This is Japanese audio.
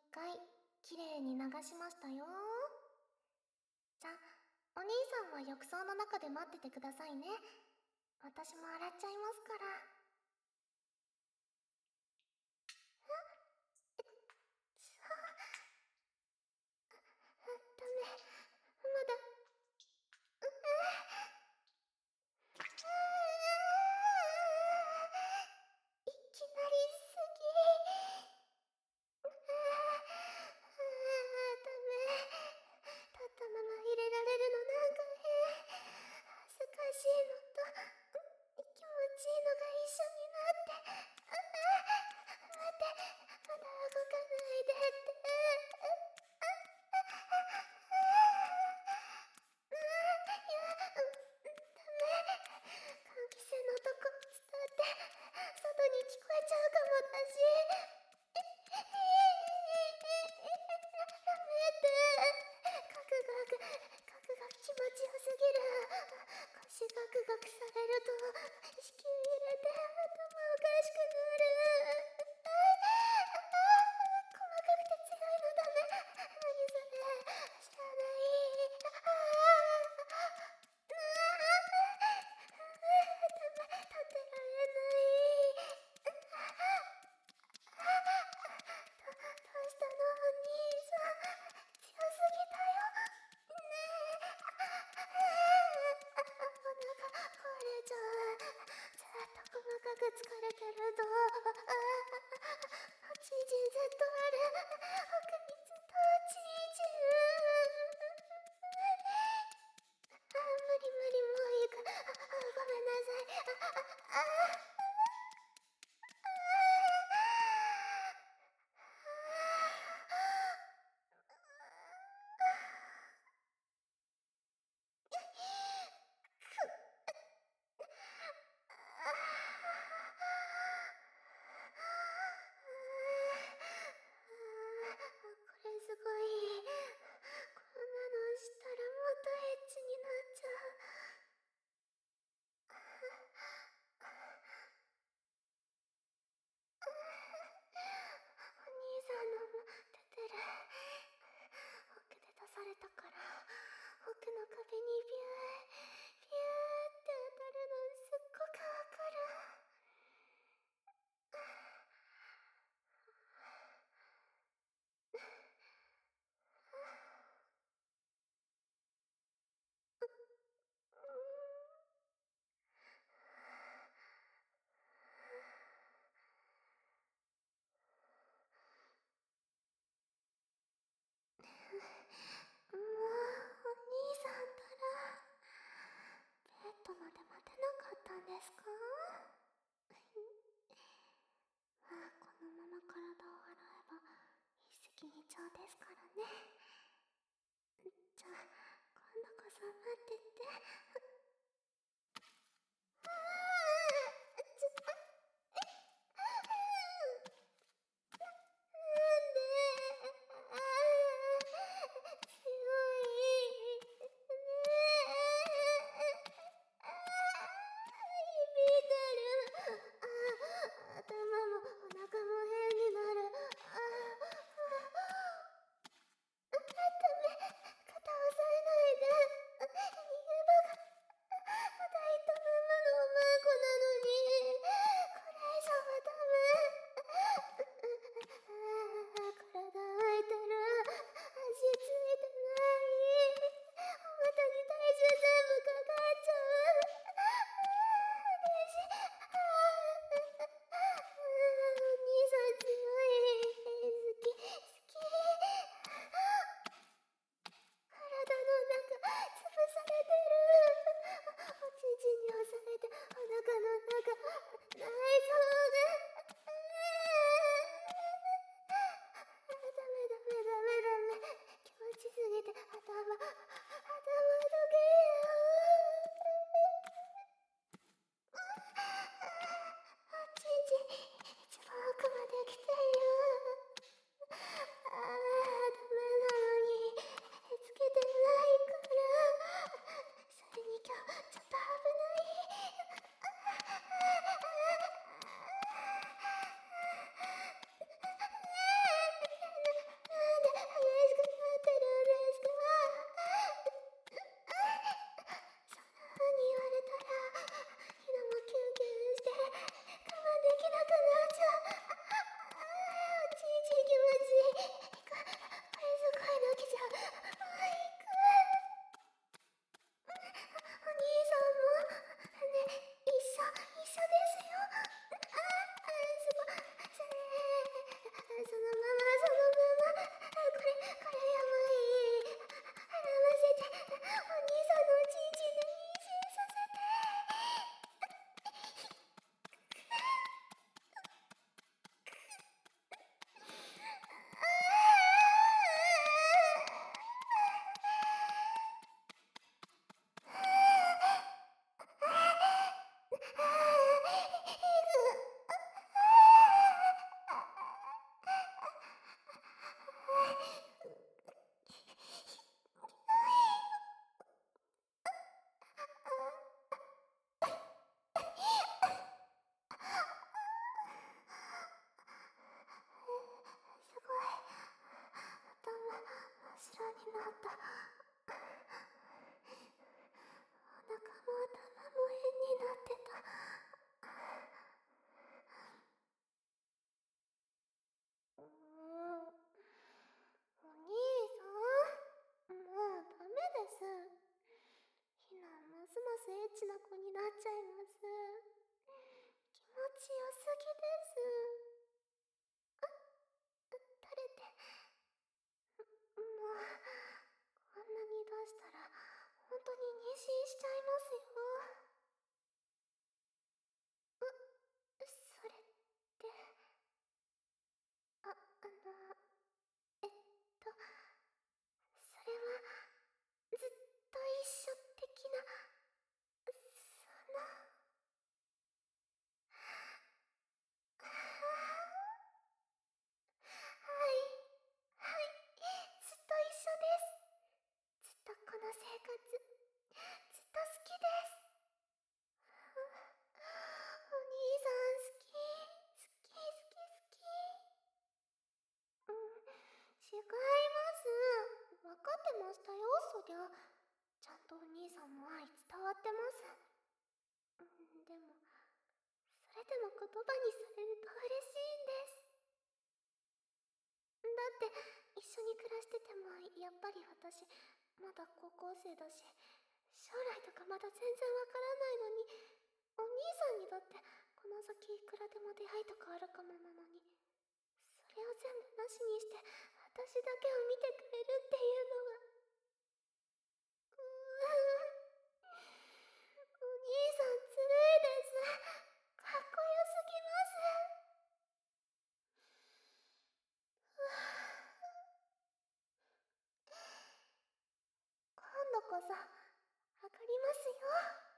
回きれいに流しましたよ。じゃ、お兄さんは浴槽の中で待っててくださいね。私も洗っちゃいますから。ダメ、まだ。いきなりすぎ。ダメ。立ったまま入れられるのなんか変。恥ずかしいのと気持ちいいのが一緒になって。待って、まだ動かないでって。換気扇のとこ伝って外に聞こえちゃうかもだし。やめて。ガクガクガクガク気持ちよすぎる。腰ガクガクされると子宮揺れて頭おかしくなる。細かくて強いのダメ。何それ、知らない。ダメ、立ってられない。どうしたのお兄さん、強すぎたよね。お腹壊れちゃう。ずっと細かく疲れてるとおちんちんずっとある。奥にずっとおちんちん。無理無理、もういいから。ごめんなさい。これすごい。こんなのしたらもっとエッチになっちゃう。お兄さんのも出てる。奥で出されたから奥の壁にビュービューって当たるのすっごくわかる。もうお兄さんったらベッドまで待てなかったんですか？まあこのまま体を洗えば一石二鳥ですからね。じゃあ今度こそ待ってて。なんで。強いね。響いてる。頭もお腹も変になる。ダメ、肩押さえないで。逃げ場がった。お腹も頭も変になってた。お兄さん、もうダメです。ひなますますエッチな子になっちゃいます。気持ちよすぎです。垂れて、もう、こんなに出したら、本当に妊娠しちゃいますよ。それって、えっと、それは、ずっと一緒的な、その、はい、はい、ずっと一緒です。ずっとこの生活、ずっと好きです。お兄さん好き、好き、好き、好き。違います。わかってましたよ、そりゃ。ちゃんとお兄さんの愛伝わってます。でも、それでも言葉にされると嬉しいんです。だって一緒に暮らしててもやっぱり私まだ高校生だし、将来とかまだ全然わからないのに、お兄さんにだってこの先いくらでも出会いとかあるかもなのに、それを全部なしにして私だけを見てくれるっていうのが、お兄さんずるいです。かっこよすぎます。今度こそ、わかりますよ。